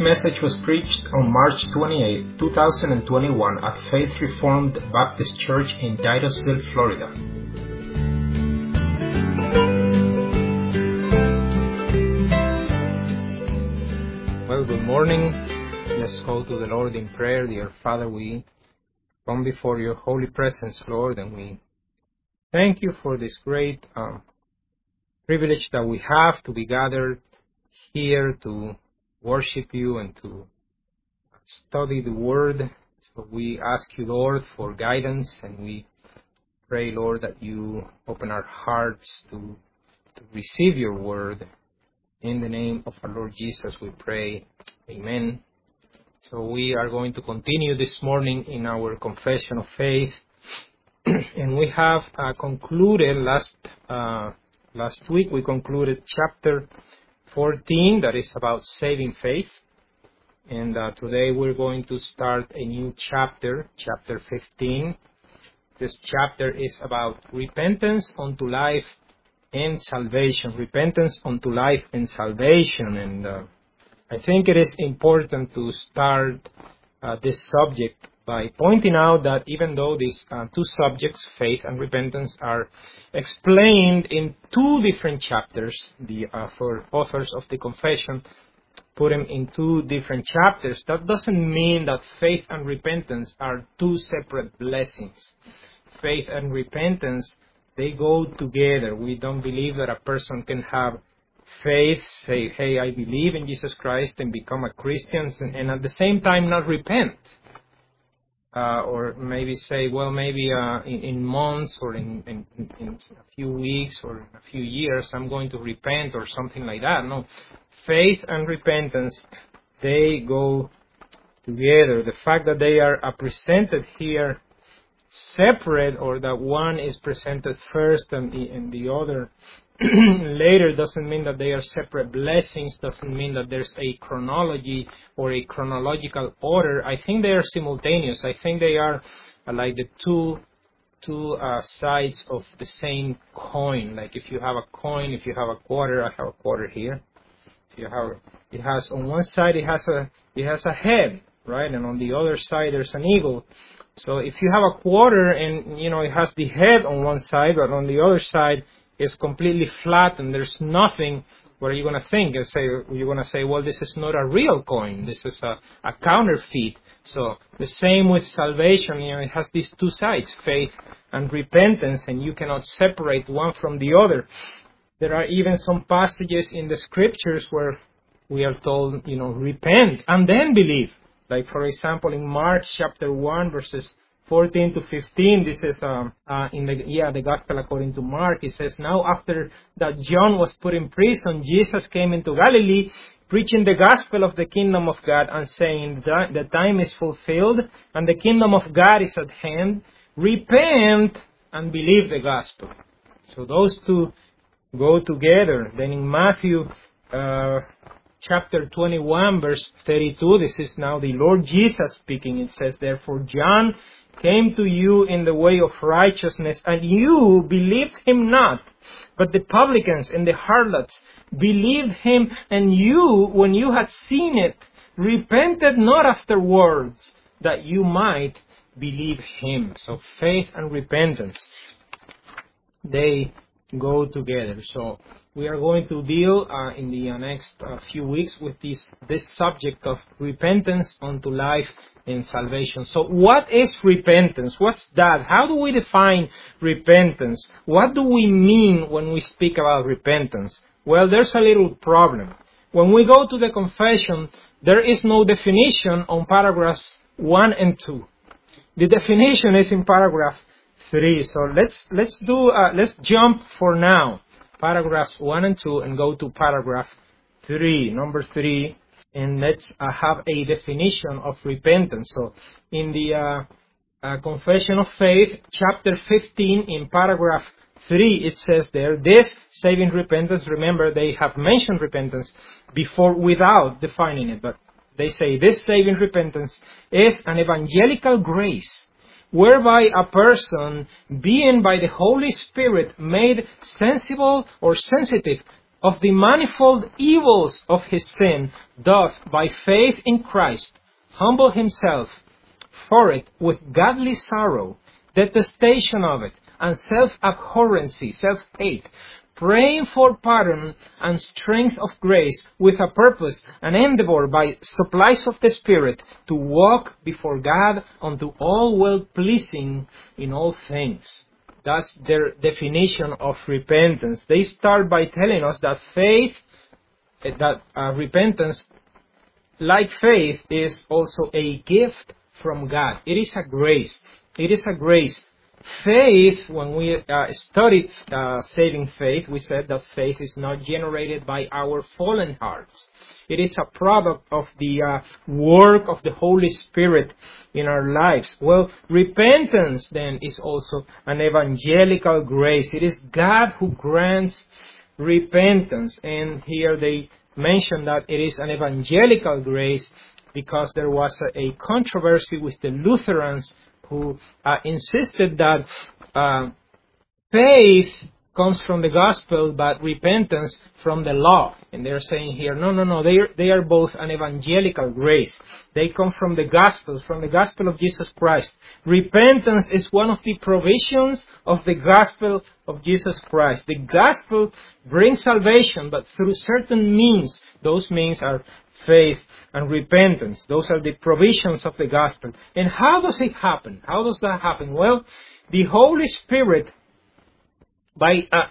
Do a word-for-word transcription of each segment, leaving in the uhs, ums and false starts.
message was preached on March twenty-eighth, two thousand twenty-one at Faith Reformed Baptist Church in Titusville, Florida. Well, good morning. Let's go to the Lord in prayer. Dear Father, we come before your holy presence, Lord, and we thank you for this great um, privilege that we have to be gathered here to worship you and to study the Word. So we ask you, Lord, for guidance, and we pray, Lord, that you open our hearts to, to receive your Word. In the name of our Lord Jesus, we pray. Amen. So we are going to continue this morning in our confession of faith. And we have uh, concluded last uh, last week, we concluded chapter fourteen, that is about saving faith. And uh, today we're going to start a new chapter, chapter fifteen. This chapter is about repentance unto life and salvation. Repentance unto life and salvation. And uh, I think it is important to start uh, this subject by pointing out that even though these uh, two subjects, faith and repentance, are explained in two different chapters, the uh, for authors of the confession put them in two different chapters, that doesn't mean that faith and repentance are two separate blessings. Faith and repentance, they go together. We don't believe that a person can have faith, say, hey, I believe in Jesus Christ, and become a Christian, and, and at the same time not repent. Uh, or maybe say, well, maybe uh, in, in months or in, in, in a few weeks or in a few years, I'm going to repent or something like that. No, faith and repentance, they go together. The fact that they are uh, presented here separate, or that one is presented first and the, and the other later, doesn't mean that they are separate blessings, doesn't mean that there's a chronology or a chronological order. I think they are simultaneous. I think they are uh, like the two two uh, sides of the same coin. Like if you have a coin, if you have a quarter, I have a quarter here. If you have, it has on one side it has a it has a head, right, and on the other side there's an eagle. So if you have a quarter and you know it has the head on one side, but on the other side it's completely flat and there's nothing, what are you going to think? You say, you're going to say, well, this is not a real coin. This is a, a counterfeit. So the same with salvation. You know, it has these two sides, faith and repentance, and you cannot separate one from the other. There are even some passages in the scriptures where we are told, you know, repent and then believe. Like, for example, in Mark chapter one, verses fourteen to fifteen, this is um, uh, in the yeah the Gospel according to Mark. It says, now after that John was put in prison, Jesus came into Galilee, preaching the gospel of the kingdom of God and saying, the time is fulfilled and the kingdom of God is at hand. Repent and believe the gospel. So those two go together. Then in Matthew uh, chapter twenty-one, verse thirty-two, this is now the Lord Jesus speaking. It says, therefore John came to you in the way of righteousness, and you believed him not. But the publicans and the harlots believed him, and you, when you had seen it, repented not afterwards, that you might believe him. So faith and repentance, they go together. So we are going to deal uh, in the uh, next uh, few weeks with this, this subject of repentance unto life and salvation. So what is repentance? What's that? How do we define repentance? What do we mean when we speak about repentance? Well, there's a little problem. When we go to the confession, there is no definition on paragraphs one and two. The definition is in paragraph three. So let's let's do uh, let's jump for now paragraphs one and two and go to paragraph three, number three. And let's uh, have a definition of repentance. So in the uh, uh, Confession of Faith, chapter fifteen, in paragraph three, it says there, this saving repentance, remember they have mentioned repentance before without defining it, but they say this saving repentance is an evangelical grace whereby a person, being by the Holy Spirit made sensible or sensitive of the manifold evils of his sin, doth by faith in Christ humble himself for it with godly sorrow, detestation of it, and self-abhorrency, self-hate, praying for pardon and strength of grace with a purpose and endeavor by supplies of the Spirit to walk before God unto all well-pleasing in all things. That's their definition of repentance. They start by telling us that faith, that uh, repentance, like faith, is also a gift from God. It is a grace. It is a grace. Faith, when we uh, studied uh, saving faith, we said that faith is not generated by our fallen hearts. It is a product of the uh, work of the Holy Spirit in our lives. Well, repentance then is also an evangelical grace. It is God who grants repentance. And here they mention that it is an evangelical grace because there was a, a controversy with the Lutherans who uh, insisted that uh, faith comes from the gospel, but repentance from the law. And they're saying here, no, no, no, they are, they are both an evangelical grace. They come from the gospel, from the gospel of Jesus Christ. Repentance is one of the provisions of the gospel of Jesus Christ. The gospel brings salvation, but through certain means. Those means are faith and repentance. Those are the provisions of the gospel. And how does it happen? How does that happen? Well, the Holy Spirit, by uh,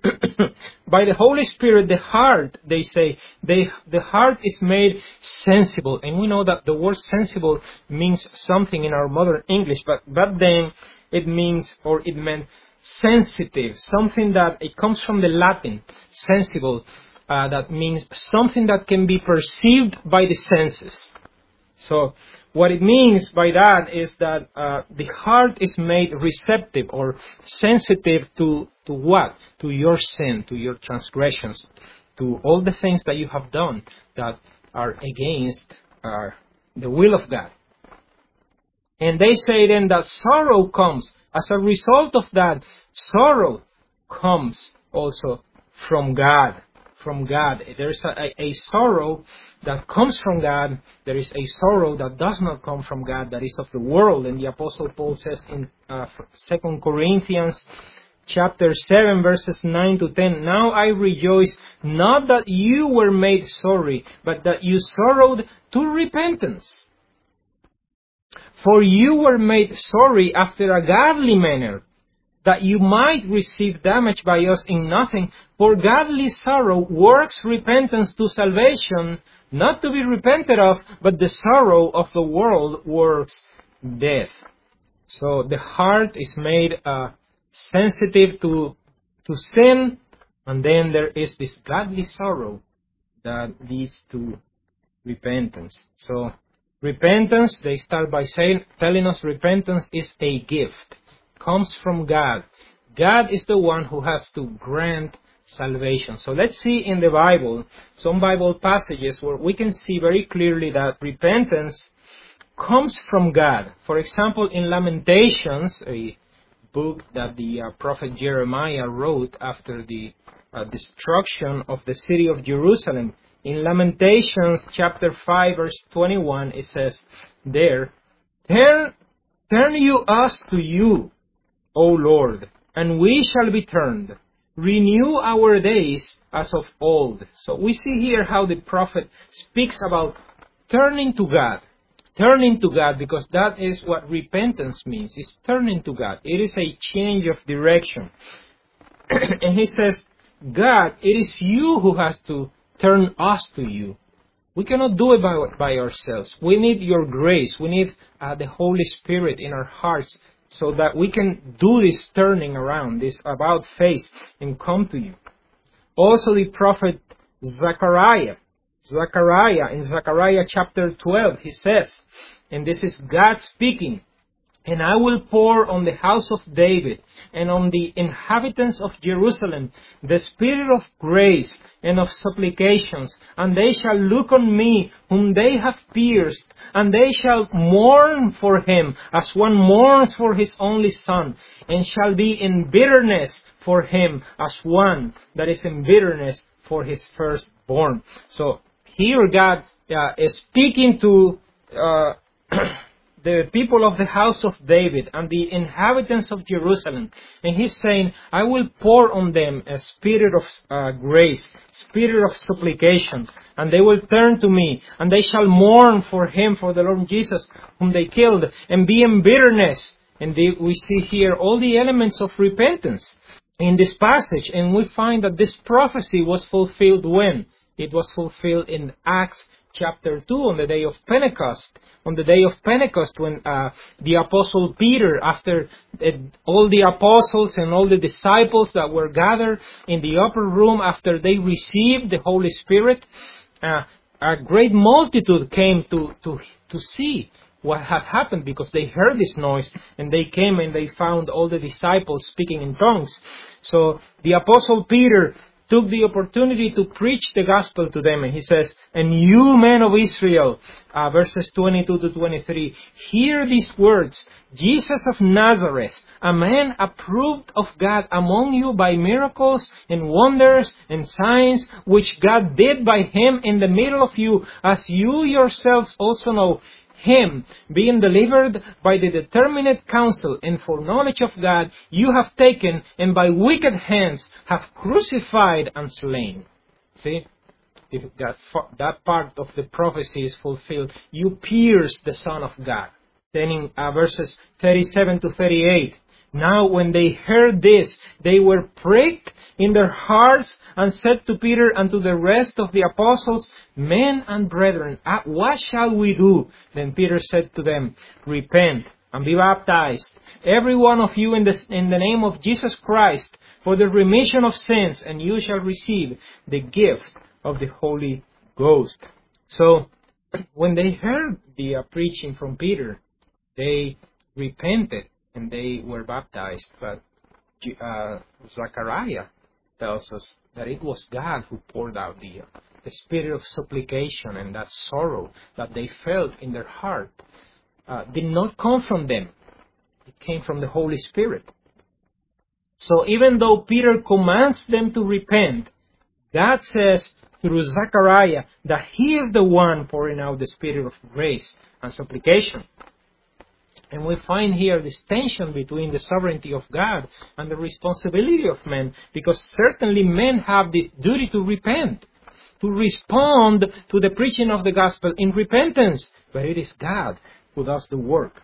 by the Holy Spirit, the heart, they say, they, the heart is made sensible. And we know that the word sensible means something in our modern English, but back then it means, or it meant sensitive, something that, it comes from the Latin, sensible. Uh, that means something that can be perceived by the senses. So what it means by that is that uh, the heart is made receptive or sensitive to, to what? To your sin, to your transgressions, to all the things that you have done that are against uh, the will of God. And they say then that sorrow comes. As a result of that, sorrow comes also from God. From God. There's a, a, a sorrow that comes from God. There is a sorrow that does not come from God, that is of the world. And the Apostle Paul says in uh, Second Corinthians chapter seven, verses nine to ten, now I rejoice not that you were made sorry, but that you sorrowed to repentance. For you were made sorry after a godly manner, that you might receive damage by us in nothing. For godly sorrow works repentance to salvation, not to be repented of, but the sorrow of the world works death. So the heart is made uh, sensitive to to sin, and then there is this godly sorrow that leads to repentance. So repentance, they start by saying, telling us repentance is a gift. Comes from God. God is the one who has to grant salvation. So let's see in the Bible some Bible passages where we can see very clearly that repentance comes from God. For example, in Lamentations, a book that the uh, prophet Jeremiah wrote after the uh, destruction of the city of Jerusalem. In Lamentations chapter five, verse twenty-one, it says there, Turn, turn you us to you, O Lord, and we shall be turned. Renew our days as of old. So we see here how the prophet speaks about turning to God. Turning to God, because that is what repentance means. It's turning to God. It is a change of direction. And he says, God, it is you who has to turn us to you. We cannot do it by, by ourselves. We need your grace. We need uh, the Holy Spirit in our hearts, so that we can do this turning around, this about face, and come to you. Also the prophet Zechariah. Zechariah, in Zechariah chapter twelve, he says, and this is God speaking, And I will pour on the house of David and on the inhabitants of Jerusalem the spirit of grace and of supplications, and they shall look on me whom they have pierced, and they shall mourn for him as one mourns for his only son, and shall be in bitterness for him as one that is in bitterness for his firstborn. So here God uh, is speaking to uh, the people of the house of David and the inhabitants of Jerusalem. And he's saying, I will pour on them a spirit of uh, grace, spirit of supplication, and they will turn to me, and they shall mourn for him, for the Lord Jesus, whom they killed, and be in bitterness. And they, we see here all the elements of repentance in this passage. And we find that this prophecy was fulfilled when? It was fulfilled in Acts chapter two, on the day of Pentecost. On the day of Pentecost, when uh, the Apostle Peter, after uh, all the apostles and all the disciples that were gathered in the upper room after they received the Holy Spirit, uh, a great multitude came to, to, to see what had happened, because they heard this noise, and they came and they found all the disciples speaking in tongues. So the Apostle Peter took the opportunity to preach the gospel to them. And he says, and you men of Israel, uh, verses twenty-two to twenty-three, hear these words, Jesus of Nazareth, a man approved of God among you by miracles and wonders and signs, which God did by him in the middle of you, as you yourselves also know. Him, being delivered by the determinate counsel and foreknowledge of God, you have taken, and by wicked hands have crucified and slain. See, if that, that part of the prophecy is fulfilled. You pierced the Son of God. Then in uh, verses thirty-seven to thirty-eight, now when they heard this, they were pricked in their hearts, and said to Peter and to the rest of the apostles, men and brethren, what shall we do? Then Peter said to them, repent and be baptized, every one of you in the, in the name of Jesus Christ, for the remission of sins, and you shall receive the gift of the Holy Ghost. So, when they heard the uh, preaching from Peter, they repented and they were baptized. But uh, Zechariah tells us that it was God who poured out the, uh, the spirit of supplication, and that sorrow that they felt in their heart uh, did not come from them. It came from the Holy Spirit. So even though Peter commands them to repent, God says through Zechariah that he is the one pouring out the spirit of grace and supplication. And we find here this tension between the sovereignty of God and the responsibility of men, because certainly men have this duty to repent, to respond to the preaching of the gospel in repentance, but it is God who does the work.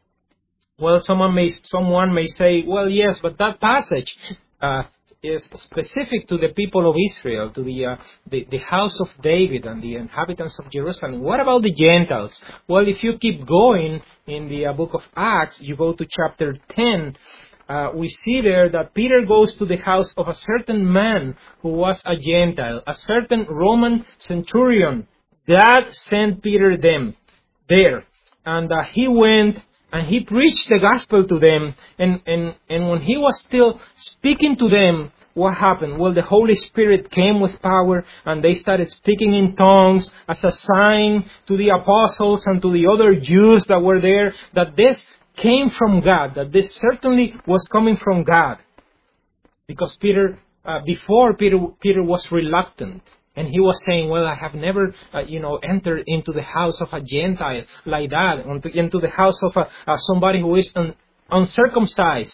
Well, someone may someone may say, well, yes, but that passage uh, is specific to the people of Israel, to the, uh, the the house of David and the inhabitants of Jerusalem. What about the Gentiles? Well, if you keep going in the uh, book of Acts, you go to chapter ten, uh, we see there that Peter goes to the house of a certain man who was a Gentile, a certain Roman centurion. God sent Peter them there, and uh, he went and he preached the gospel to them, and, and, and when he was still speaking to them, what happened? Well, the Holy Spirit came with power, and they started speaking in tongues as a sign to the apostles and to the other Jews that were there, that this came from God, that this certainly was coming from God. Because Peter, uh, before Peter, Peter was reluctant. And he was saying, well, I have never, uh, you know, entered into the house of a Gentile like that, into the house of a, uh, somebody who is un, uncircumcised.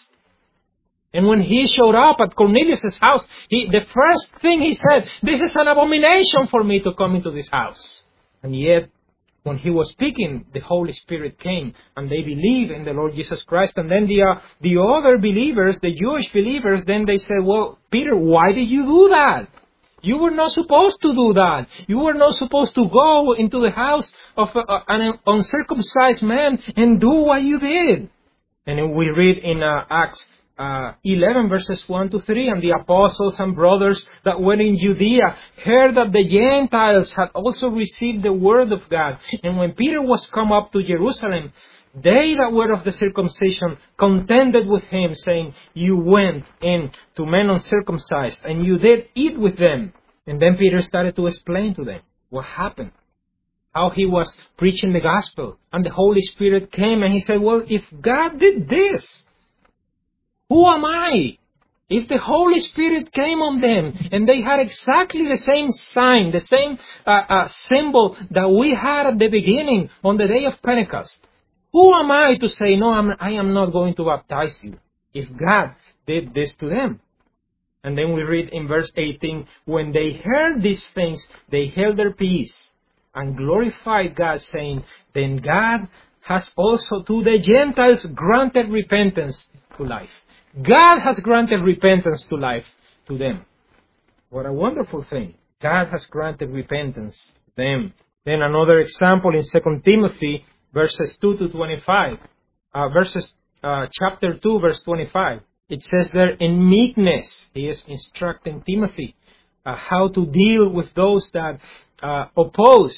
And when he showed up at Cornelius' house, he, the first thing he said, this is an abomination for me to come into this house. And yet, when he was speaking, the Holy Spirit came, and they believed in the Lord Jesus Christ. And then the, uh, the other believers, the Jewish believers, then they said, well, Peter, why did you do that? You were not supposed to do that. You were not supposed to go into the house of a, an uncircumcised man and do what you did. And we read in uh, Acts uh, eleven, verses one to three, and the apostles and brothers that were in Judea heard that the Gentiles had also received the word of God. And when Peter was come up to Jerusalem, they that were of the circumcision contended with him, saying, you went in to men uncircumcised, and you did eat with them. And then Peter started to explain to them what happened, how he was preaching the gospel, and the Holy Spirit came, and he said, well, if God did this, who am I If the Holy Spirit came on them and they had exactly the same sign, the same uh, uh, symbol that we had at the beginning on the day of Pentecost, who am I to say, no, I'm, I am not going to baptize you, if God did this to them? And then we read in verse eighteen, when they heard these things, they held their peace and glorified God, saying, then God has also to the Gentiles granted repentance to life. God has granted repentance to life to them. What a wonderful thing. God has granted repentance to them. Then another example in Second Timothy, verses two to twenty-five. Uh, verses, uh, chapter two, verse twenty-five. It says there, in meekness, he is instructing Timothy uh, how to deal with those that uh, oppose,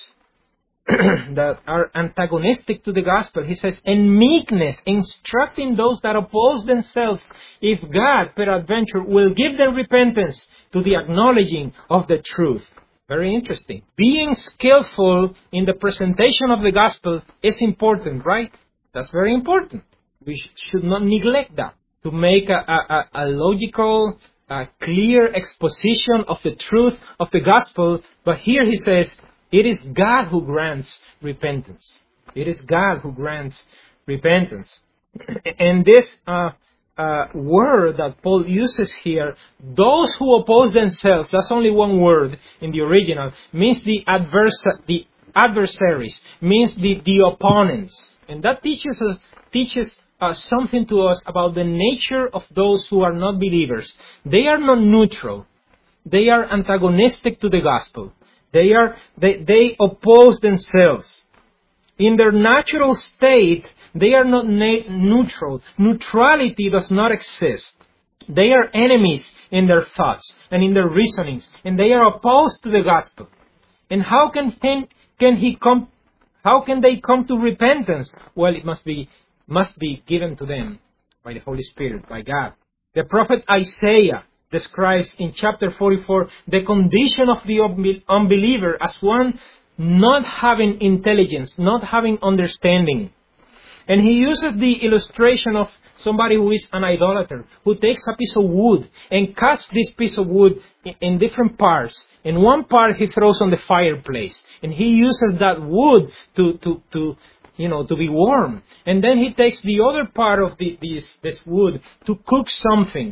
that are antagonistic to the gospel. He says, in meekness, instructing those that oppose themselves, if God, peradventure, will give them repentance to the acknowledging of the truth. Very interesting. Being skillful in the presentation of the gospel is important, right? That's very important. We sh- should not neglect that. To make a, a, a logical, a clear exposition of the truth of the gospel. But here he says, it is God who grants repentance. It is God who grants repentance. And this uh, uh, word that Paul uses here, those who oppose themselves, that's only one word in the original, means the adverse, the adversaries, means the, the opponents. And that teaches us, teaches Uh, something to us about the nature of those who are not believers. They are not neutral. They are antagonistic to the gospel. They are they, they oppose themselves. In their natural state, they are not na- neutral. Neutrality does not exist. They are enemies in their thoughts and in their reasonings, and they are opposed to the gospel. And how can can, can he come? How can they come to repentance? Well, it must be must be given to them by the Holy Spirit, by God. The prophet Isaiah describes in chapter forty-four the condition of the unbeliever as one not having intelligence, not having understanding. And he uses the illustration of somebody who is an idolater, who takes a piece of wood and cuts this piece of wood in different parts. And one part he throws on the fireplace. And he uses that wood to, to, to you know, to be warm. And then he takes the other part of the, this, this wood to cook something,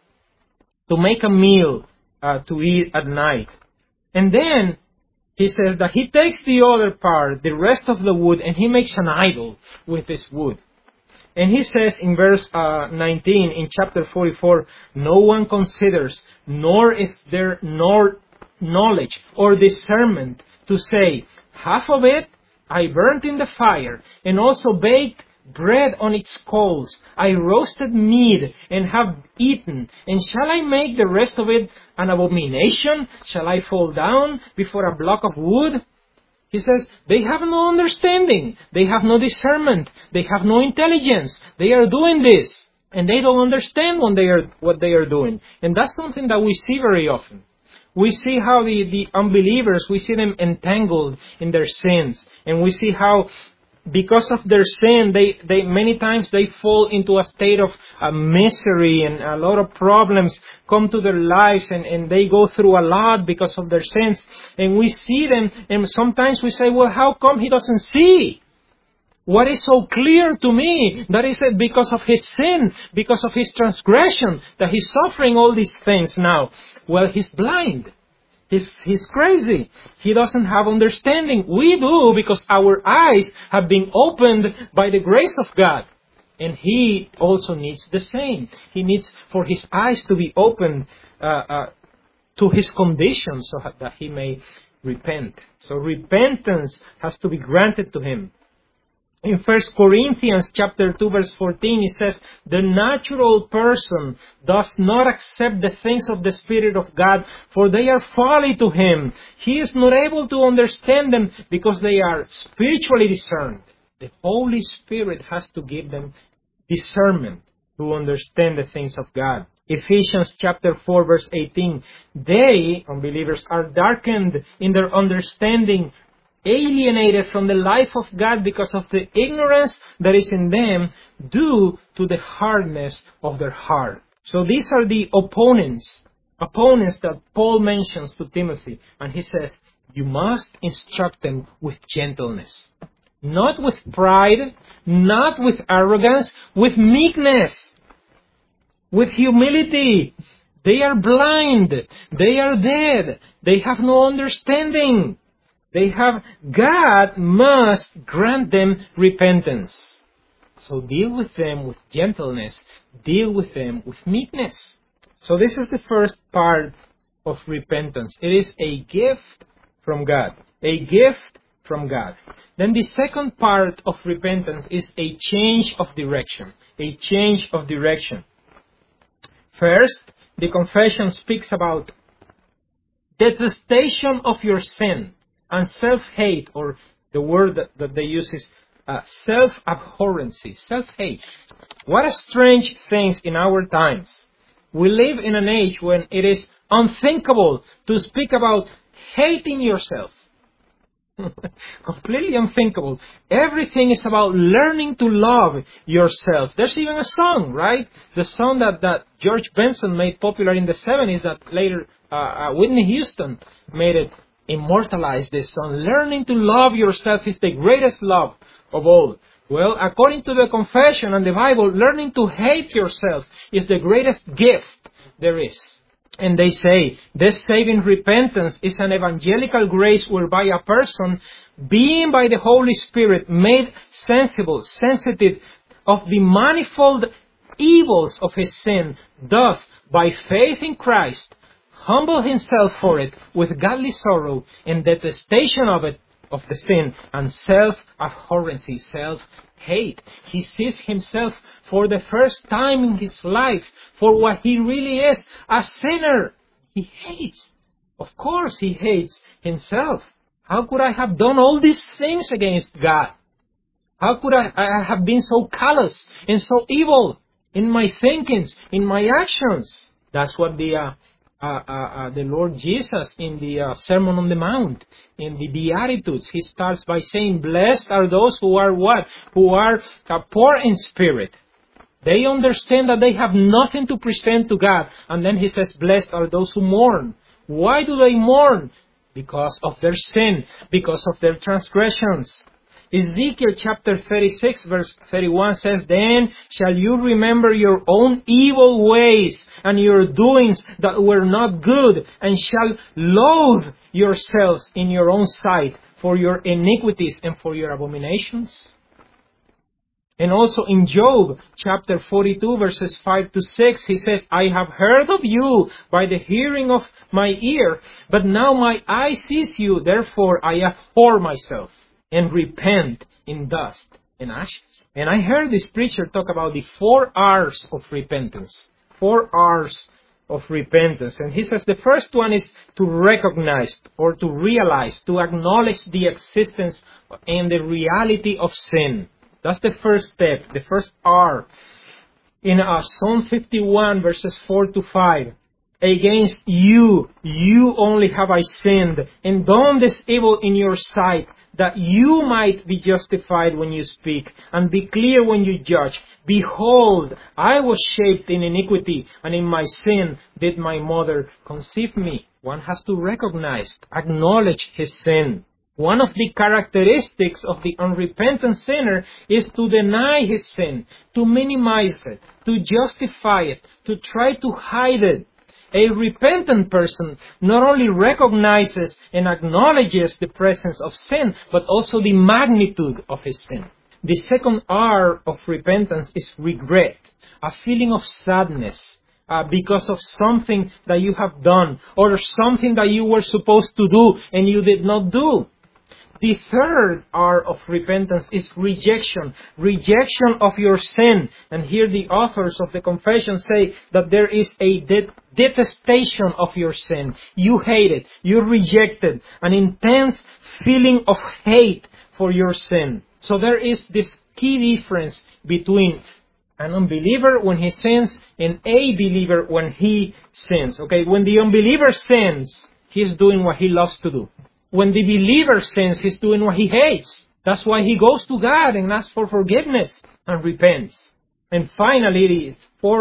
to make a meal uh, to eat at night. And then he says that he takes the other part, the rest of the wood, and he makes an idol with this wood. And he says in verse uh, nineteen in chapter forty-four, no one considers, nor is there nor knowledge or discernment to say, half of it I burnt in the fire, and also baked bread on its coals. I roasted meat and have eaten. And shall I make the rest of it an abomination? Shall I fall down before a block of wood? He says, they have no understanding. They have no discernment. They have no intelligence. They are doing this, and they don't understand what they are, what they are doing. And that's something that we see very often. We see how the, the unbelievers, we see them entangled in their sins. And we see how, because of their sin, they, they many times they fall into a state of uh, misery, and a lot of problems come to their lives, and, and they go through a lot because of their sins. And we see them, and sometimes we say, well, how come he doesn't see? What is so clear to me? That is because of his sin, because of his transgression, that he's suffering all these things now. Well, he's blind. He's, he's crazy. He doesn't have understanding. We do, because our eyes have been opened by the grace of God. And he also needs the same. He needs for his eyes to be opened uh, uh, to his condition, so that he may repent. So repentance has to be granted to him. In First Corinthians chapter two verse fourteen, it says, the natural person does not accept the things of the Spirit of God, for they are folly to him. He is not able to understand them because they are spiritually discerned. The Holy Spirit has to give them discernment to understand the things of God. Ephesians chapter four verse eighteen, they, unbelievers, are darkened in their understanding, alienated from the life of God because of the ignorance that is in them due to the hardness of their heart. So these are the opponents, opponents that Paul mentions to Timothy. And he says, you must instruct them with gentleness. Not with pride, not with arrogance, with meekness, with humility. They are blind. They are dead. They have no understanding. They have, God must grant them repentance. So deal with them with gentleness. Deal with them with meekness. So this is the first part of repentance. It is a gift from God. A gift from God. Then the second part of repentance is a change of direction. A change of direction. First, the confession speaks about detestation of your sin and self-hate, or the word that, that they use is uh, self-abhorrency, self-hate. What a strange thing in our times. We live in an age when it is unthinkable to speak about hating yourself. Completely unthinkable. Everything is about learning to love yourself. There's even a song, right? The song that, that George Benson made popular in the seventies that later uh, uh, Whitney Houston made it immortalize this song. Learning to love yourself is the greatest love of all. Well, according to the confession and the Bible, learning to hate yourself is the greatest gift there is. And they say, this saving repentance is an evangelical grace whereby a person, being by the Holy Spirit made sensible, sensitive of the manifold evils of his sin, doth, by faith in Christ, humble himself for it with godly sorrow and detestation of it, of the sin, and self-abhorrency, self-hate. He sees himself for the first time in his life for what he really is, a sinner. He hates. Of course he hates himself. How could I have done all these things against God? How could I, I have been so callous and so evil in my thinkings, in my actions? That's what the uh, uh, uh, uh, the Lord Jesus in the uh, Sermon on the Mount, in the Beatitudes, he starts by saying, blessed are those who are what? Who are uh, poor in spirit. They understand that they have nothing to present to God. And then he says, blessed are those who mourn. Why do they mourn? Because of their sin, because of their transgressions. Ezekiel chapter thirty-six verse thirty-one says, then shall you remember your own evil ways and your doings that were not good, and shall loathe yourselves in your own sight for your iniquities and for your abominations. And also in Job chapter forty-two verses five to six, he says, I have heard of you by the hearing of my ear, but now my eye sees you, therefore I abhor myself and repent in dust and ashes. And I heard this preacher talk about the four R's of repentance. Four R's of repentance. And he says the first one is to recognize or to realize, to acknowledge the existence and the reality of sin. That's the first step, the first R. In uh, Psalm fifty-one verses four to five. Against you, you only have I sinned, and done this evil in your sight, that you might be justified when you speak, and be clear when you judge. Behold, I was shaped in iniquity, and in my sin did my mother conceive me. One has to recognize, acknowledge his sin. One of the characteristics of the unrepentant sinner is to deny his sin, to minimize it, to justify it, to try to hide it. A repentant person not only recognizes and acknowledges the presence of sin, but also the magnitude of his sin. The second R of repentance is regret, a feeling of sadness uh, because of something that you have done or something that you were supposed to do and you did not do. The third R of repentance is rejection. Rejection of your sin. And here the authors of the confession say that there is a de- detestation of your sin. You hate it. You reject it. An intense feeling of hate for your sin. So there is this key difference between an unbeliever when he sins and a believer when he sins. Okay, when the unbeliever sins, he's doing what he loves to do. When the believer sins, he's doing what he hates. That's why he goes to God and asks for forgiveness and repents. And finally, the fourth,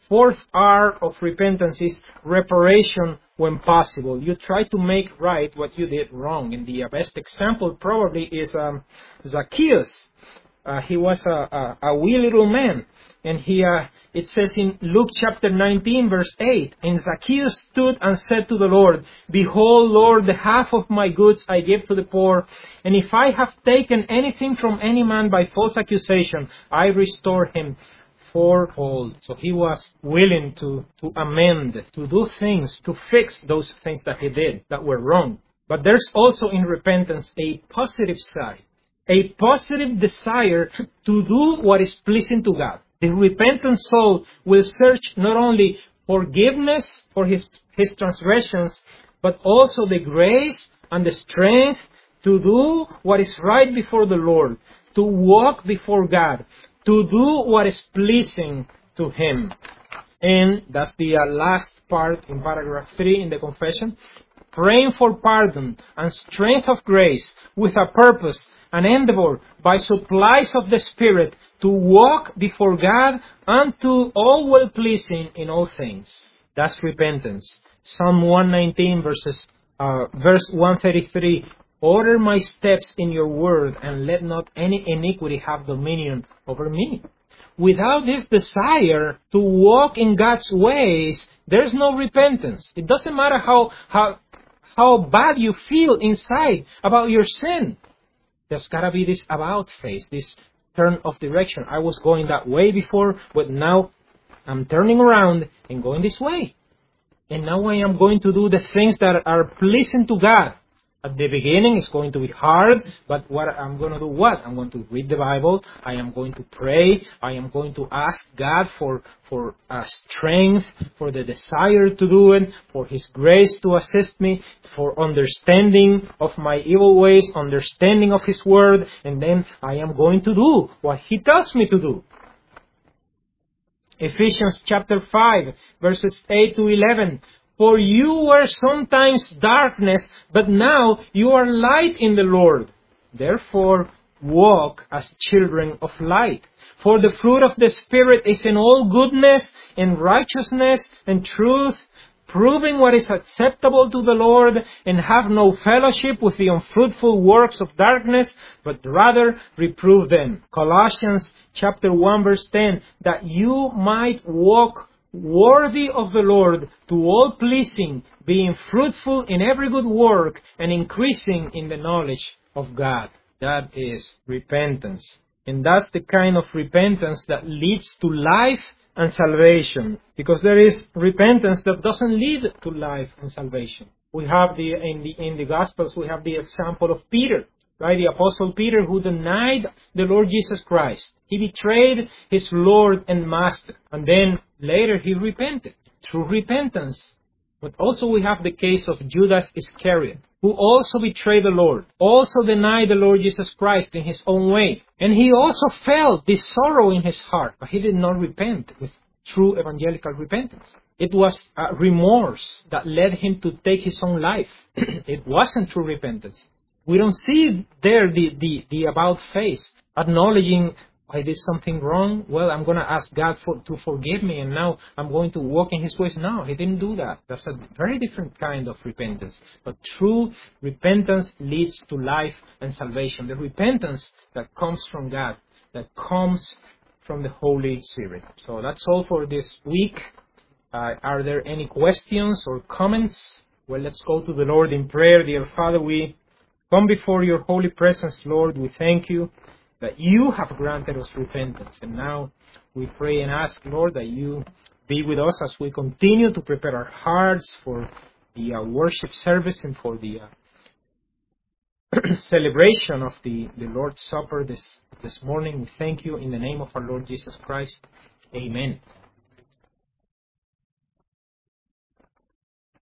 fourth R of repentance is reparation when possible. You try to make right what you did wrong. And the best example probably is um, Zacchaeus. Uh, he was a, a, a wee little man. And he, uh, it says in Luke chapter nineteen, verse eight, and Zacchaeus stood and said to the Lord, Behold, Lord, the half of my goods I give to the poor, and if I have taken anything from any man by false accusation, I restore him fourfold. So he was willing to, to amend, to do things, to fix those things that he did that were wrong. But there's also in repentance a positive side, a positive desire to do what is pleasing to God. The repentant soul will search not only forgiveness for his, his transgressions, but also the grace and the strength to do what is right before the Lord, to walk before God, to do what is pleasing to Him. And that's the uh, last part in paragraph three in the confession. Praying for pardon and strength of grace with a purpose and endeavor by supplies of the Spirit to walk before God unto all well-pleasing in all things. That's repentance. Psalm one nineteen verses, uh, verse one thirty-three. Order my steps in your word and let not any iniquity have dominion over me. Without this desire to walk in God's ways, there's no repentance. It doesn't matter how, how, how bad you feel inside about your sin. There's gotta be this about face, this turn of direction. I was going that way before, but now I'm turning around and going this way. And now I am going to do the things that are pleasing to God. At the beginning, it's going to be hard, but what I'm going to do what? I'm going to read the Bible. I am going to pray. I am going to ask God for, for uh, strength, for the desire to do it, for His grace to assist me, for understanding of my evil ways, understanding of His Word, and then I am going to do what He tells me to do. Ephesians chapter five, verses eight to eleven. For you were sometimes darkness, but now you are light in the Lord. Therefore, walk as children of light. For the fruit of the Spirit is in all goodness and righteousness and truth, proving what is acceptable to the Lord, and have no fellowship with the unfruitful works of darkness, but rather reprove them. Colossians chapter one, verse ten, that you might walk worthy of the Lord, to all pleasing, being fruitful in every good work, and increasing in the knowledge of God. That is repentance. And that's the kind of repentance that leads to life and salvation. Because there is repentance that doesn't lead to life and salvation. We have the, in the, in the Gospels, we have the example of Peter. Right, the Apostle Peter, who denied the Lord Jesus Christ. He betrayed his Lord and Master. And then later he repented through repentance. But also we have the case of Judas Iscariot, who also betrayed the Lord, also denied the Lord Jesus Christ in his own way. And he also felt this sorrow in his heart, but he did not repent with true evangelical repentance. It was a remorse that led him to take his own life. It wasn't true repentance. We don't see there the, the, the about face, acknowledging I did something wrong. Well, I'm going to ask God for, to forgive me, and now I'm going to walk in His ways. No, he didn't do that. That's a very different kind of repentance. But true repentance leads to life and salvation. The repentance that comes from God, that comes from the Holy Spirit. So that's all for this week. Uh, are there any questions or comments? Well, let's go to the Lord in prayer. Dear Father, we come before your holy presence, Lord. We thank you that you have granted us repentance. And now we pray and ask, Lord, that you be with us as we continue to prepare our hearts for the uh, worship service and for the uh, celebration of the, the Lord's Supper this, this morning. We thank you in the name of our Lord Jesus Christ. Amen.